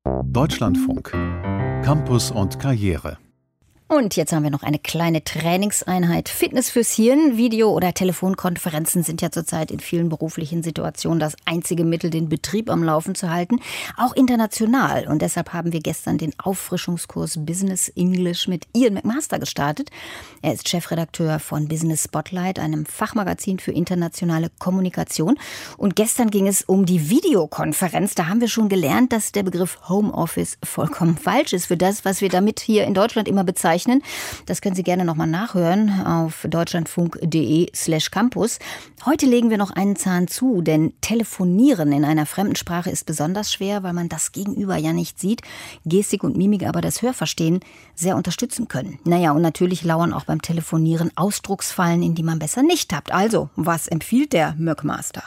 Deutschlandfunk. Campus und Karriere. Und jetzt haben wir noch eine kleine Trainingseinheit. Fitness fürs Hirn. Video- oder Telefonkonferenzen sind ja zurzeit in vielen beruflichen Situationen das einzige Mittel, den Betrieb am Laufen zu halten. Auch international. Und deshalb haben wir gestern den Auffrischungskurs Business English mit Ian McMaster gestartet. Er ist Chefredakteur von Business Spotlight, einem Fachmagazin für internationale Kommunikation. Und gestern ging es um die Videokonferenz. Da haben wir schon gelernt, dass der Begriff Homeoffice vollkommen falsch ist für das, was wir damit hier in Deutschland immer bezeichnen. Das können Sie gerne nochmal nachhören auf deutschlandfunk.de/campus. Heute legen wir noch einen Zahn zu, denn Telefonieren in einer fremden Sprache ist besonders schwer, weil man das Gegenüber ja nicht sieht, Gestik und Mimik aber das Hörverstehen sehr unterstützen können. Naja, und natürlich lauern auch beim Telefonieren Ausdrucksfallen, in die man besser nicht tappt. Also, was empfiehlt der McMaster?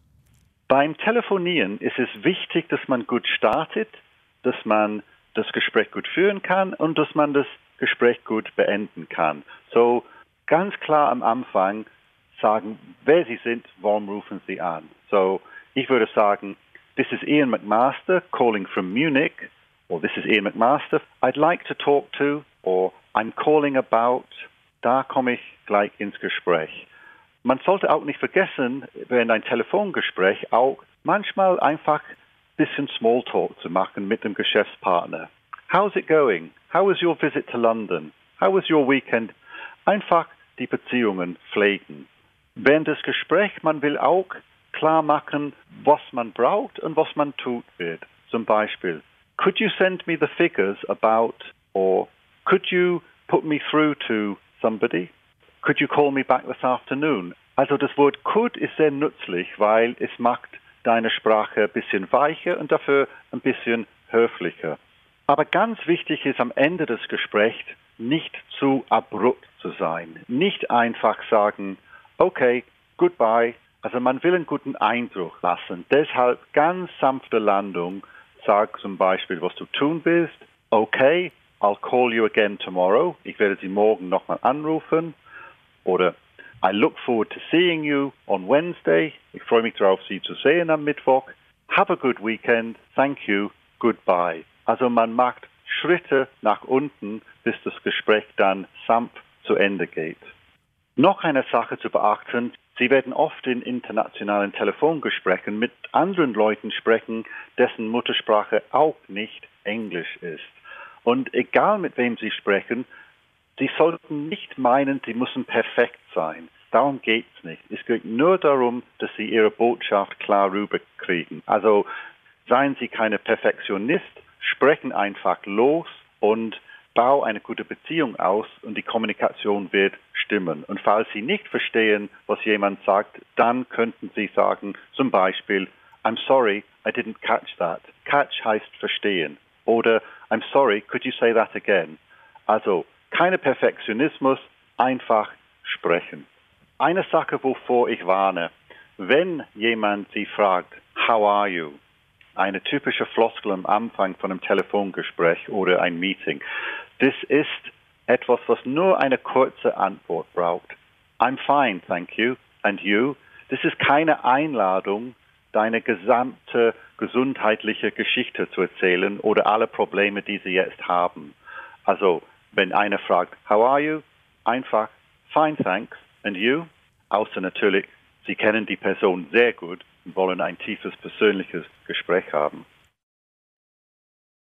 Beim Telefonieren ist es wichtig, dass man gut startet, dass man das Gespräch gut führen kann und dass man das Gespräch gut beenden kann. So ganz klar am Anfang sagen, wer Sie sind, warum rufen Sie an. So ich würde sagen, this is Ian McMaster calling from Munich, or this is Ian McMaster, I'd like to talk to, or I'm calling about. Da komme ich gleich ins Gespräch. Man sollte auch nicht vergessen, während ein Telefongespräch auch manchmal einfach ein bisschen Smalltalk zu machen mit dem Geschäftspartner. How's it going? How was your visit to London? How was your weekend? Einfach die Beziehungen pflegen. Während des Gesprächs, man will auch klar machen, was man braucht und was man tut wird. Zum Beispiel, could you send me the figures about, or could you put me through to somebody? Could you call me back this afternoon? Also das Wort could ist sehr nützlich, weil es macht deine Sprache ein bisschen weicher und dafür ein bisschen höflicher. Aber ganz wichtig ist am Ende des Gesprächs nicht zu abrupt zu sein. Nicht einfach sagen, okay, goodbye. Also man will einen guten Eindruck lassen. Deshalb ganz sanfte Landung. Sag zum Beispiel, was du tun willst. Okay, I'll call you again tomorrow. Ich werde Sie morgen nochmal anrufen. Oder I look forward to seeing you on Wednesday. Ich freue mich darauf, Sie zu sehen am Mittwoch. Have a good weekend. Thank you. Goodbye. Also man macht Schritte nach unten, bis das Gespräch dann sanft zu Ende geht. Noch eine Sache zu beachten, Sie werden oft in internationalen Telefongesprächen mit anderen Leuten sprechen, dessen Muttersprache auch nicht Englisch ist. Und egal mit wem Sie sprechen, Sie sollten nicht meinen, Sie müssen perfekt sein. Darum geht es nicht. Es geht nur darum, dass Sie Ihre Botschaft klar rüberkriegen. Also seien Sie keine Perfektionist, sprechen einfach los und bau eine gute Beziehung aus und die Kommunikation wird stimmen. Und falls Sie nicht verstehen, was jemand sagt, dann könnten Sie sagen, zum Beispiel, I'm sorry, I didn't catch that. Catch heißt verstehen. Oder I'm sorry, could you say that again? Also keine Perfektionismus, einfach sprechen. Eine Sache, wovor ich warne, wenn jemand Sie fragt, how are you? Eine typische Floskel am Anfang von einem Telefongespräch oder ein Meeting. Das ist etwas, was nur eine kurze Antwort braucht. I'm fine, thank you. And you? Das ist keine Einladung, deine gesamte gesundheitliche Geschichte zu erzählen oder alle Probleme, die Sie jetzt haben. Also, wenn einer fragt, how are you? Einfach, fine, thanks. And you? Außer natürlich, Sie kennen die Person sehr gut und wollen ein tiefes persönliches Gespräch haben.